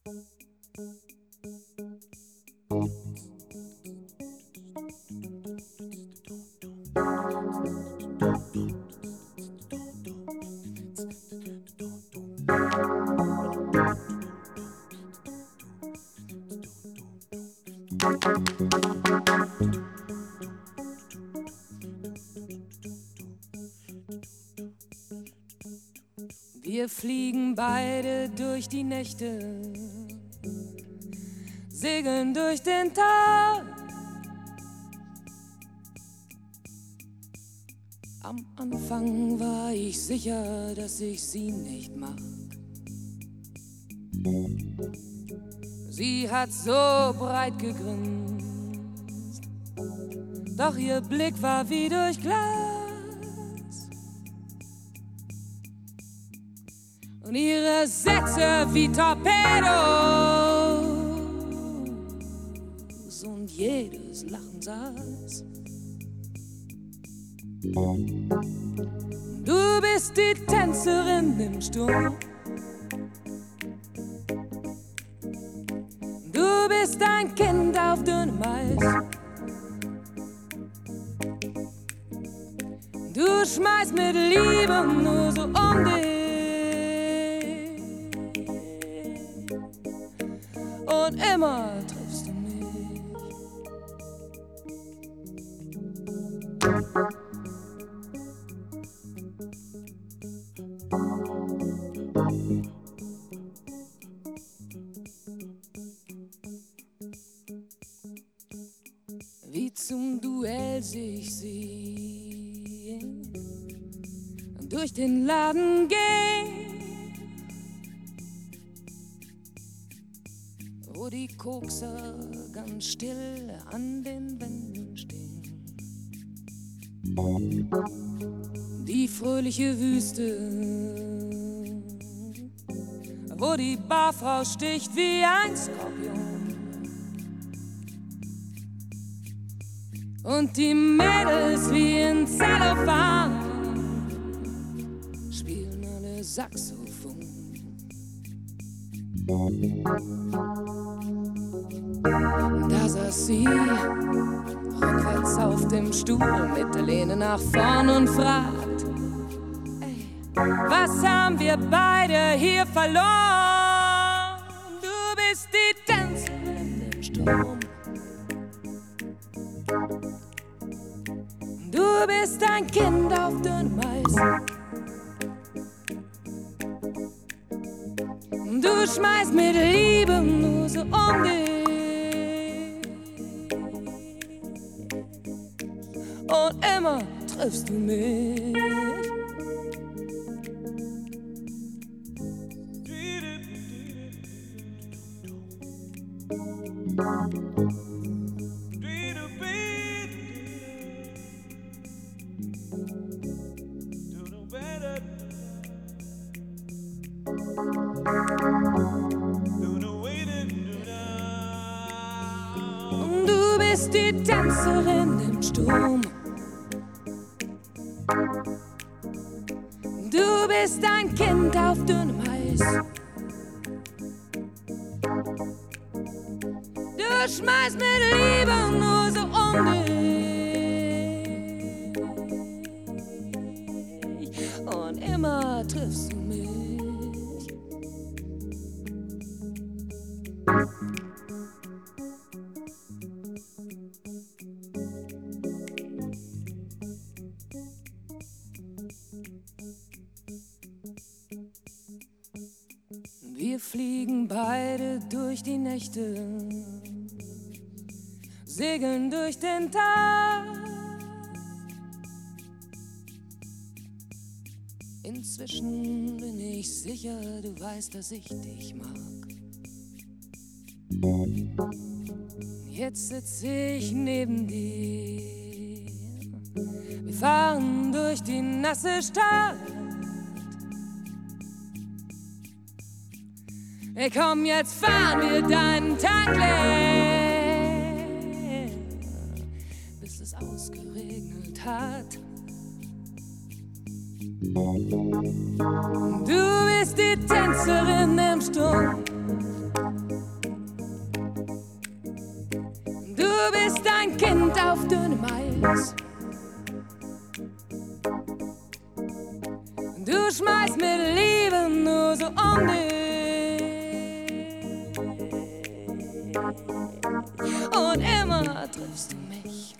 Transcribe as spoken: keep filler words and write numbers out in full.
Wir fliegen beide durch die Nächte, segeln durch den Tag. Am Anfang war ich sicher, dass ich sie nicht mag. Sie hat so breit gegrinst, doch ihr Blick war wie durch Glas. Und ihre Sätze wie Torpedos und jedes Lachen saß. Du bist die Tänzerin im Sturm. Du bist ein Kind auf dünnem Eis. Du schmeißt mit Liebe nur so um dich. Und immer triffst du mich. Wie zum Duell sich sie durch den Laden ging, wo die Kokser ganz still an den Wänden stehen. Die fröhliche Wüste, wo die Barfrau sticht wie ein Skorpion. Und die Mädels wie in Zellophan spielen alle Saxophon. Da saß sie rückwärts auf dem Stuhl mit der Lehne nach vorn und fragt: Ey, was haben wir beide hier verloren? Du bist die Tänzerin im Sturm. Du bist ein Kind auf dünnem Eis. Du schmeißt mit Liebe nur so um dich. Und immer triffst du mich. Du bist die Tänzerin im Sturm. Du bist ein Kind auf dünnem Eis. Du schmeißt mit Liebe nur so um dich. Und immer triffst du mich. Wir fliegen beide durch die Nächte, segeln durch den Tag. Inzwischen bin ich sicher, du weißt, dass ich dich mag. Jetzt sitz ich neben dir. Wir fahren durch die nasse Stadt. Hey, komm, jetzt fahren wir deinen Tank leer, bis es ausgeregnet hat. Du bist die Tänzerin im Sturm. bist ein Kind auf dünnem Eis. Du schmeißt mit Liebe nur so um dich. Und immer triffst du mich.